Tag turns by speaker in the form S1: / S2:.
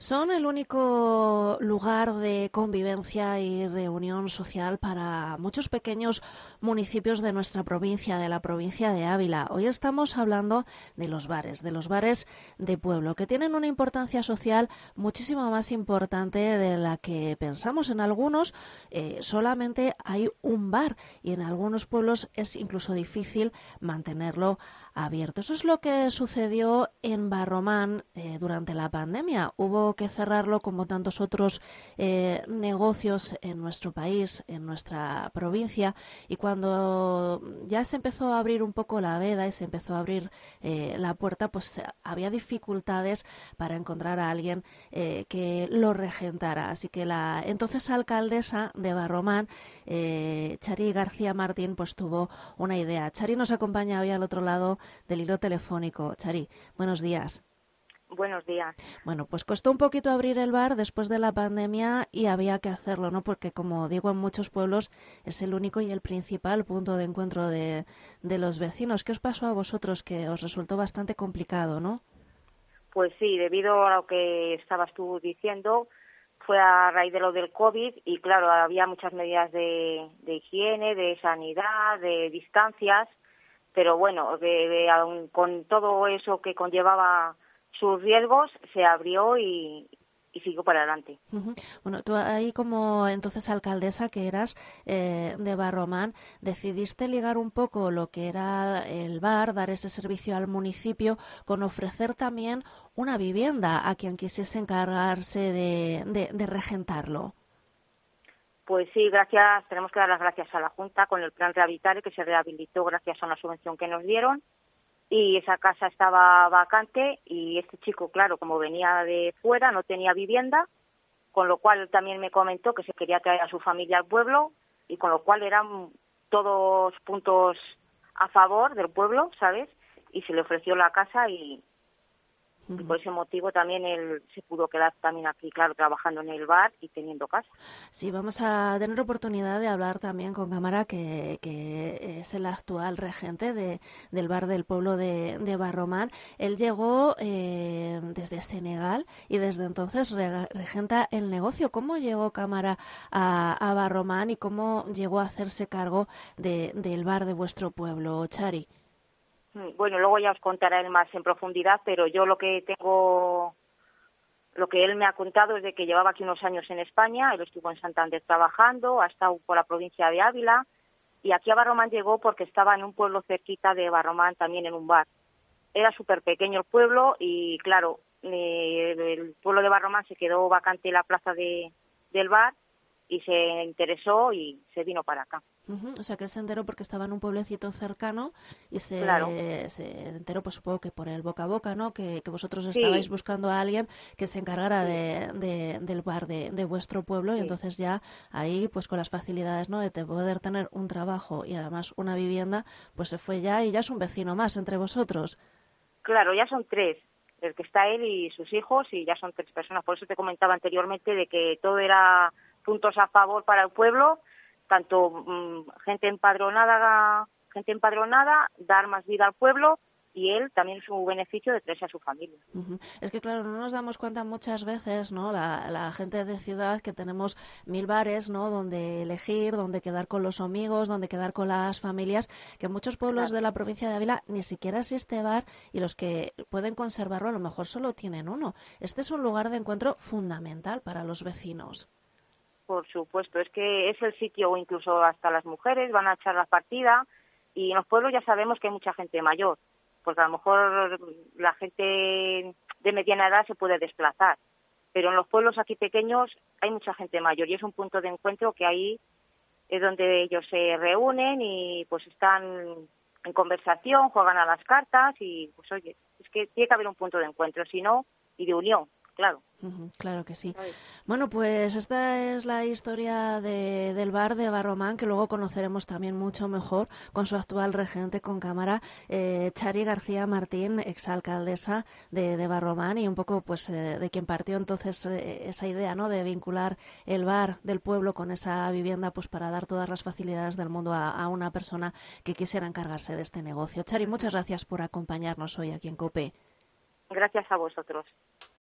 S1: Son el único lugar de convivencia y reunión social para muchos pequeños municipios de nuestra provincia, de la provincia de Ávila. Hoy estamos hablando de los bares de pueblo, que tienen una importancia social muchísimo más importante de la que pensamos. En algunos solamente hay un bar y en algunos pueblos es incluso difícil mantenerlo abierto. Eso es lo que sucedió en Barromán durante la pandemia. Hubo que cerrarlo como tantos otros negocios en nuestro país, en nuestra provincia, y cuando ya se empezó a abrir un poco la veda y se empezó a abrir la puerta, pues había dificultades para encontrar a alguien que lo regentara. Así que la entonces alcaldesa de Barromán, Chari García Martín, pues tuvo una idea. Chari nos acompaña hoy al otro lado del hilo telefónico. Chari, buenos días.
S2: Buenos días.
S1: Bueno, pues costó un poquito abrir el bar después de la pandemia y había que hacerlo, ¿no? Porque, como digo, en muchos pueblos es el único y el principal punto de encuentro de los vecinos. ¿Qué os pasó a vosotros? Que os resultó bastante complicado, ¿no?
S2: Pues sí, debido a lo que estabas tú diciendo, fue a raíz de lo del COVID y claro, había muchas medidas de higiene, de sanidad, de distancias, pero bueno, aun con todo eso que conllevaba sus riesgos, se abrió y siguió para adelante.
S1: Uh-huh. Bueno, tú ahí como entonces alcaldesa que eras de Barromán, decidiste ligar un poco lo que era el bar, dar ese servicio al municipio, con ofrecer también una vivienda a quien quisiese encargarse de regentarlo.
S2: Pues sí, tenemos que dar las gracias a la Junta con el plan Rehabilitar que se rehabilitó gracias a una subvención que nos dieron. Y esa casa estaba vacante y este chico, claro, como venía de fuera, no tenía vivienda, con lo cual también me comentó que se quería traer a su familia al pueblo y con lo cual eran todos puntos a favor del pueblo, ¿sabes? Y se le ofreció la casa y
S1: Uh-huh.
S2: por ese motivo también él se pudo quedar también aquí, claro, trabajando en el bar y teniendo casa.
S1: Sí, vamos a tener oportunidad de hablar también con Cámara, que es el actual regente del bar del pueblo de Barromán. Él llegó desde Senegal y desde entonces regenta el negocio. ¿Cómo llegó Cámara a Barromán y cómo llegó a hacerse cargo del bar de vuestro pueblo, Chari?
S2: Bueno, luego ya os contará él más en profundidad, pero yo lo que él me ha contado es de que llevaba aquí unos años en España, él estuvo en Santander trabajando, ha estado por la provincia de Ávila y aquí a Barromán llegó porque estaba en un pueblo cerquita de Barromán, también en un bar. Era súper pequeño el pueblo y claro, el pueblo de Barromán se quedó vacante la plaza del bar y se interesó y se vino para acá.
S1: Uh-huh. O sea, que se enteró porque estaba en un pueblecito cercano y
S2: Claro,
S1: se enteró, pues supongo que por el boca a boca, ¿no? Que vosotros estabais
S2: sí,
S1: buscando a alguien que se encargara
S2: sí,
S1: del bar de vuestro pueblo y
S2: sí.
S1: entonces ya ahí, pues con las facilidades, ¿no? De poder tener un trabajo y además una vivienda, pues se fue ya y ya es un vecino más entre vosotros.
S2: Claro, ya son tres, el que está él y sus hijos, y ya son tres personas. Por eso te comentaba anteriormente de que todo era puntos a favor para el pueblo, tanto gente empadronada, dar más vida al pueblo, y él también su beneficio de traerse a su familia.
S1: Ujú. Es que, claro, no nos damos cuenta muchas veces, ¿no? La gente de ciudad que tenemos mil bares, ¿no? Donde elegir, donde quedar con los amigos, donde quedar con las familias, que en muchos pueblos
S2: Claro,
S1: de la provincia de Ávila ni siquiera existe bar y los que pueden conservarlo a lo mejor solo tienen uno. Este es un lugar de encuentro fundamental para los vecinos.
S2: por supuesto, es que es el sitio, o incluso hasta las mujeres van a echar la partida, y en los pueblos ya sabemos que hay mucha gente mayor, porque a lo mejor la gente de mediana edad se puede desplazar, pero en los pueblos aquí pequeños hay mucha gente mayor y es un punto de encuentro que ahí es donde ellos se reúnen y pues están en conversación, juegan a las cartas y pues oye, es que tiene que haber un punto de encuentro, si no, y de unión, claro.
S1: Ujú, claro que sí.
S2: ¿Sabes?
S1: Bueno, pues esta es la historia del bar de Barromán, que luego conoceremos también mucho mejor con su actual regente con cámara, Chari García Martín, exalcaldesa de Barromán, y un poco pues de quien partió entonces esa idea, ¿no? De vincular el bar del pueblo con esa vivienda, pues para dar todas las facilidades del mundo a una persona que quisiera encargarse de este negocio. Chari, muchas gracias por acompañarnos hoy aquí en COPE.
S2: Gracias a vosotros.